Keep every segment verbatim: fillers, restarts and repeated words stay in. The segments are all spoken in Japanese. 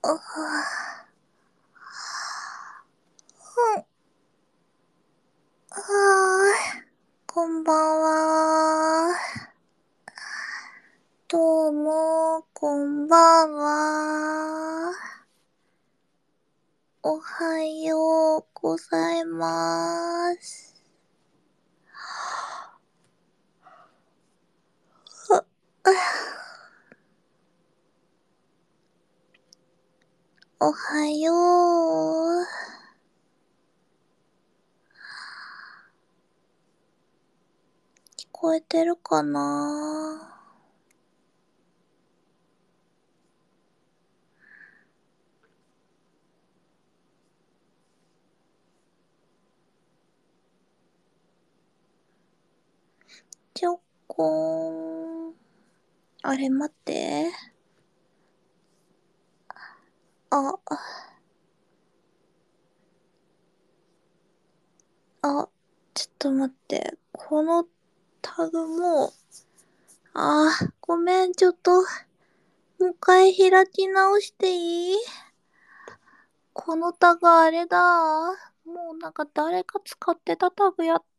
あうんはーい、こんばんは。どうも、こんばんは。おはようございます。おはよう。聞こえてるかな？ちょっこーん。あれ、待って。あ、あ、ちょっと待って。このタグも、あー、ごめん、ちょっと、もう一回開き直していい？このタグあれだ。もうなんか誰か使ってたタグやった。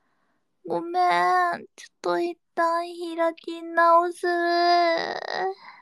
ごめん。ちょっと一旦開き直す。